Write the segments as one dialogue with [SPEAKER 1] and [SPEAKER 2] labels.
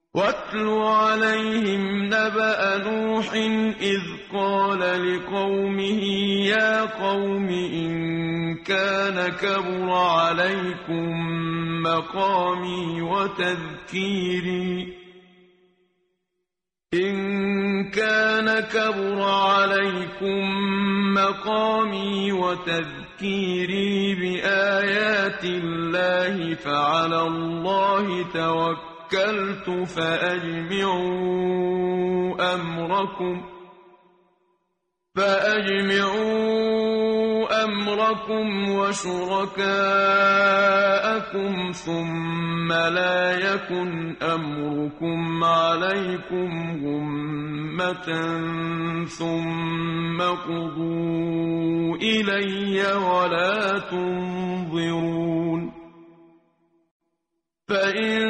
[SPEAKER 1] واتل عليهم نبأ نوح إذ قال لقومه يا قوم إن كان كبر عليكم مقامي وتذكيري بآيات الله فعلى الله توكلت فأجمعوا أمركم وشركاءكم ثم لا يكن أمركم عليكم غمة ثم قضوا إلي ولا تنظرون فإن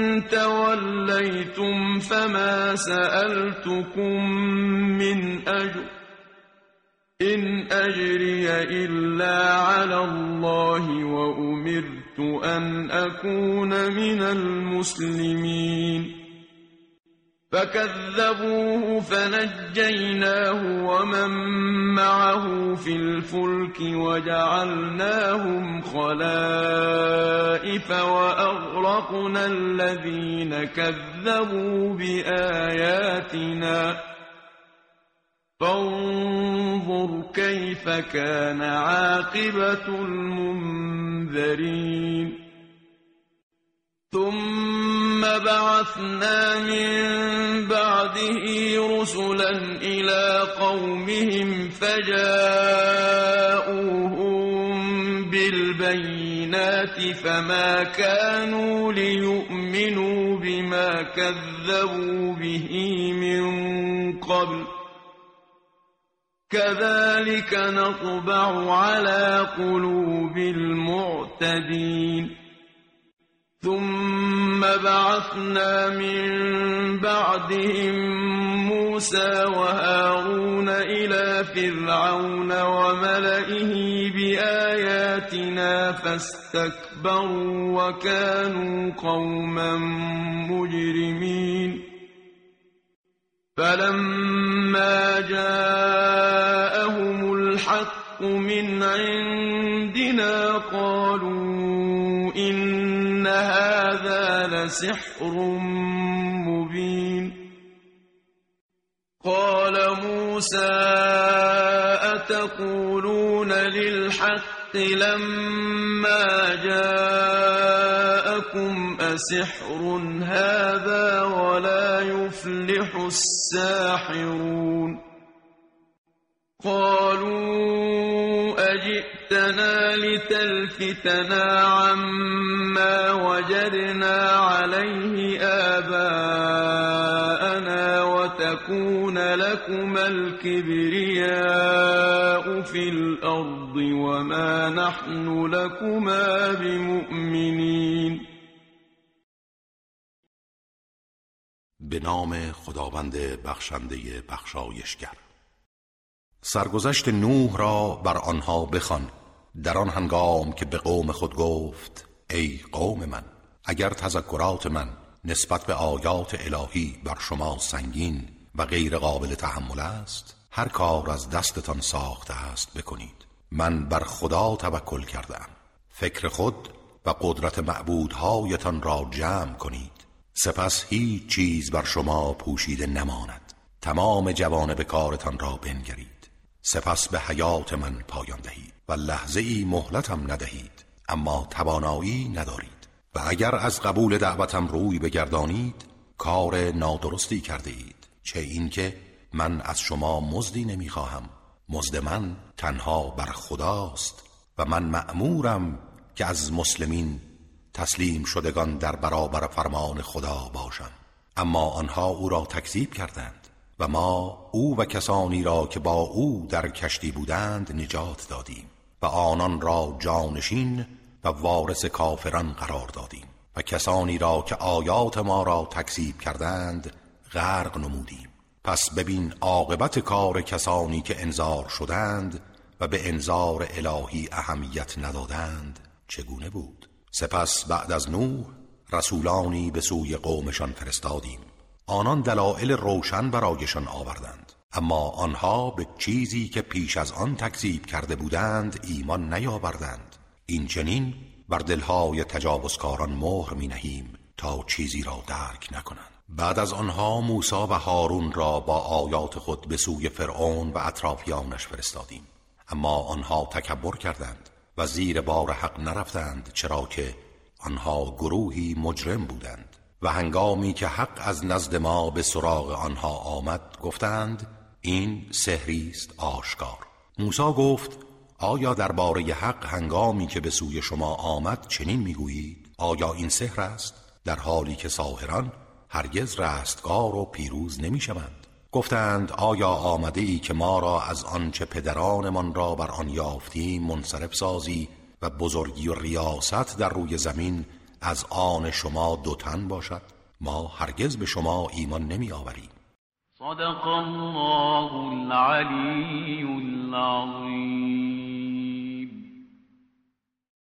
[SPEAKER 1] توليتم فما سألتكم من أجر إن أجري إلا على الله وأمرت أن أكون من المسلمين فكذبوه فنجيناه ومن معه في الفلك وجعلناهم خلائف وأغرقنا الذين كذبوا بآياتنا فانظر كيف كان عاقبة المنذرين ثم بعثنا من بعده رسلا إلى قومهم فجاءوهم بالبينات فما كانوا ليؤمنوا بما كذبوا به من قبل كذلك نطبع على قلوب المعتدين ثم بعثنا من بعدهم موسى وهارون إلى فرعون وملئه بآياتنا فاستكبروا وكانوا قوما مجرمين فلما جاءهم الحق من عندنا قالوا إن هذا لسحر مبين قال موسى أتقولون للحق لما جاءكم أسحر هذا ولا يفلح الساحرون قالوا أجئتنا لتلفتنا عما وجدنا عليه آباءنا وتكون لكما الكبرياء في الأرض وما نحن لكما بمؤمنين.
[SPEAKER 2] به نام خداوند بخشنده بخشایشگر. سرگذشت نوح را بر آنها بخوان در آن هنگام که به قوم خود گفت ای قوم من، اگر تذکرات من نسبت به آیات الهی بر شما سنگین و غیر قابل تحمل است، هر کار از دستتان ساخته است بکنید. من بر خدا توکل کردم. فکر خود و قدرت معبودهایتان را جمع کنید، سپس هیچ چیز بر شما پوشیده نماند. تمام جوانب کارتان را بنگرید، سپس به حیات من پایان دهید و لحظه ای مهلتم ندهید، اما توانایی ندارید. و اگر از قبول دعوتم روی بگردانید کار نادرستی کرده اید، چه این که من از شما مزدی نمیخواهم. مزد من تنها بر خداست و من مأمورم که از مسلمین تسلیم شدگان در برابر فرمان خدا باشم. اما آنها او را تکذیب کردند و ما او و کسانی را که با او در کشتی بودند نجات دادیم و آنان را جانشین و وارث کافران قرار دادیم و کسانی را که آیات ما را تکذیب کردند غرق نمودیم. پس ببین عاقبت کار کسانی که انذار شدند و به انذار الهی اهمیت ندادند چگونه بود. سپس بعد از نوح رسولانی به سوی قومشان فرستادیم. آنان دلایل روشن برایشان آوردند، اما آنها به چیزی که پیش از آن تکذیب کرده بودند ایمان نیاوردند. این چنین بر دلهای تجاوزکاران مهر می نهیم تا چیزی را درک نکنند. بعد از آنها موسی و هارون را با آیات خود به سوی فرعون و اطرافیانش فرستادیم، اما آنها تکبر کردند و زیر بار حق نرفتند، چرا که آنها گروهی مجرم بودند. و هنگامی که حق از نزد ما به سراغ آنها آمد گفتند این سحری است آشکار. موسی گفت آیا درباره حق هنگامی که به سوی شما آمد چنین میگویید؟ آیا این سحر است؟ در حالی که ساحران هرگز رستگار و پیروز نمیشوند. گفتند آیا آمده ای که ما را از آنچه پدرانمان را بر آن یافتیم منصرف سازی و بزرگی و ریاست در روی زمین از آن شما دو تن باشد؟ ما هرگز به شما ایمان نمی آوریم.
[SPEAKER 1] صدق الله العلی العظیم.